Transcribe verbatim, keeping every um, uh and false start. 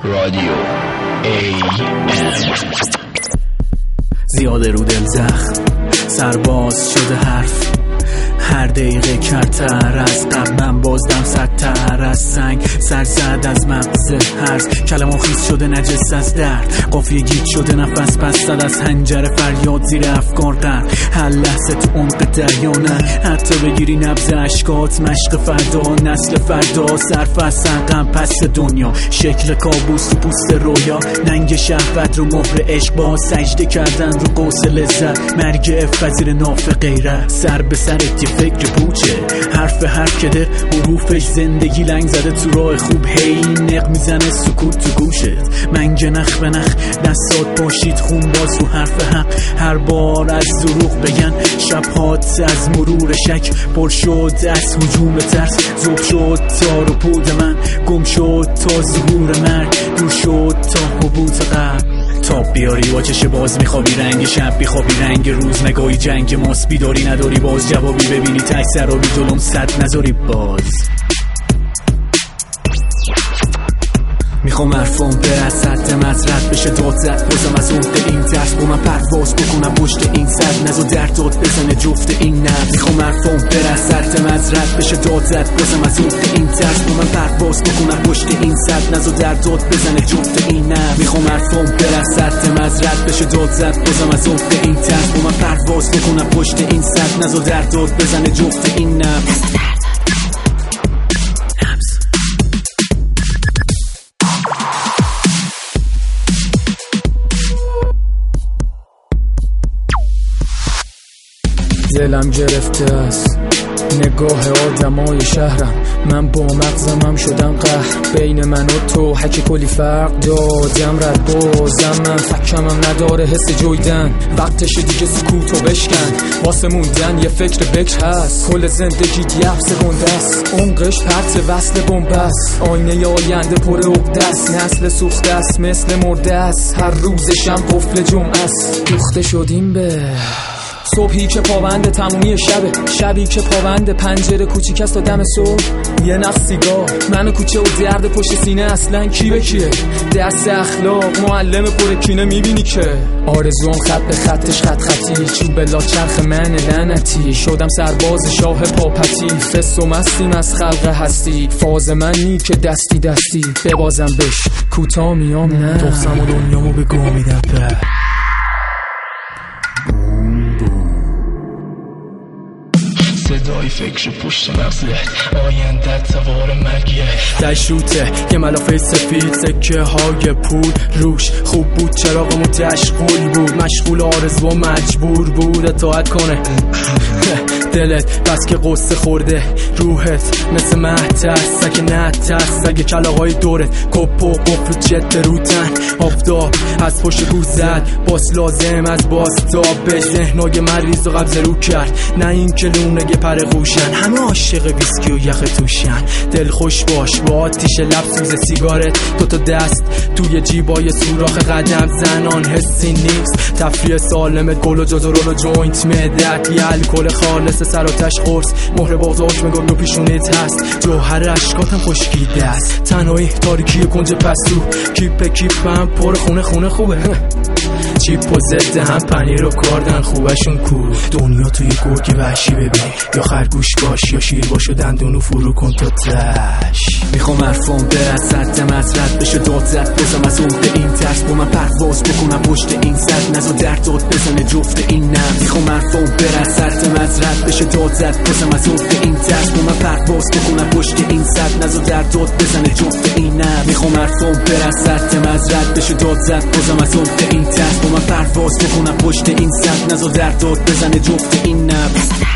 رادیو ای ام. زیاده رو دل زخم سرباز شده حرف، هر دقیقه کرتر از قبل من بازدم سرتر از سنگ، سر زد از مغز هرز، کلمه خیز شده نجس از درد، قافیه گیج شده نفس پس زد از حنجره، فریاد زیر افکار در هر لحظه تو عمق دریا، نه حتی بگیری نبض اشکات، مشق فردا نسل فردا، صرف از سرقم پس دنیا، شکل کابوس تو پوست رویا، ننگ شهوت رو مهر عشق با سجده کردن رو قوس لذت، مرگ افت ناف غیره، سر به سر فکر پوچه، حرف هر کده حروفش زندگی لنگ زده تو راه خوب، هی نق میزنه سکوت تو گوشت، منگ نخ به نخ دستات باشید خون باز رو حرف حق، هر بار از دروغ بگن شبهات از مرور شک پر شد، از هجوم ترس زوب شد تار و پود من، گم شد تا ظهور مرگ، دور شد تا حبوط قبل، تاب بیاری با چش باز میخوابی رنگ شب بیخوابی رنگ روز، نگاهی جنگ ماست بیداری نداری باز جوابی ببینی تک سرابی دلم صد نذاری باز، میخوام حرفام بره از سطح مطرد بشه داد زد، بازم از عمق این ترس با من پرواز بکنم پشت این سد، نزو در داد بزنه جفت این نبض، میخوام حرفام بره از سطح مطرد بشه داد زد، بازم از عمق این ترس با من پرواز بکنم پشت این سد، نزو در داد بزنه جفت این نبض، میخوام حرفام بره از سطح مطرد بشه داد زد، بازم از عمق این ترس با من پرواز بکنم پشت این سد، نزو در داد بزنه جفت این نبض. دلم گرفته است نگاه آدمای شهرم، من با مغزم هم شدم قهر، بین من و تو حکی کلی فرق دادم رد، بازم من فکمم نداره حس جویدن، وقتش دیگه سکوتو بشکن، واسه موندن یه فکر بکر هست، کل زندگی دیف سگنده است، عمقش پرت وصل بومبست، آینه آینده پر عقده است، نسل سوخته است مثل مرده است، هر روزشم قفل جمعه است، دوخته شدیم به صبحی که پاوند تمومی شبه، شبی که پاوند پنجره کوچیک است تا دم صبح، یه نخ سیگار من و کوچه و درد پشت سینه، اصلا کی به کیه دست اخلاق معلم پر کینه، میبینی که آرزوام خط به خطش خط خطی، چوب بلا چرخ من لعنتی، شدم سرباز شاه پاپتی، فس و مستیم از خلق هستی، فاز منی که دستی دستی ببازم بش کوتا میام، نه تخصم و دنیامو به گو میدم به صدای فکر پشت مغزت، آیندت سوار مرگیه، تشروته یه ملافه سفید سکه های پول روش، خوب بود چراغمو تشغول بود، مشغول آرزو و مجبور بود اطاعت کنه دلت بس که قصه خورده، روحت مثل مهتست اگه نه تست، اگه کلاغای دورت کپ و قفل جت روتن، آفتاب از پشت کوه زد باس لازم از باستاب، به ذهنای مریض و قبض رو کرد، نه این که لونگه پر قوشن، همه عاشق ویسکی و یخ توشن، دل خوش باش با آتیش لب سوز سیگارت، دوتا دست توی جیبای سوراخ قدم زنان، حسی نیست تفریح سالمت، گل و جزرول و جوینت مدت، یه الکل خالص سراتش قرص، مهر باغز آشم گل و پیشونیت هست، جوهر عشقاتم خشکیده است، تنهایی تاریکی کنج پستو، کیپ کیپ هم پر خونه خونه خوبه چیپ و زده هم پنیر و کاردن خوبشون کو، دنیا توی گرگ وحشی ببینی، یا خرگوش باش یا شیر باش و دندونو فرو کن تا تش، میخوام حرفام بره از سطح مطرد بشه داد زد، بازم از عمق این ترس با من پرواز بکنم پشت این سد، نزو در داد بزنه جفت این نبض، میخوام حرفام بره از سطح مطرد بشه داد زد، بازم از عمق این ترس با من پرواز بکنم پشت این سد، نزو در داد بزنه جفت این نبض، میخوام حرفام بره از سطح مطرد بشه داد زد، بازم از عمق این ترس با من پرواز بکنم پشت این سد، نزو در داد بزنه جفت این نبض.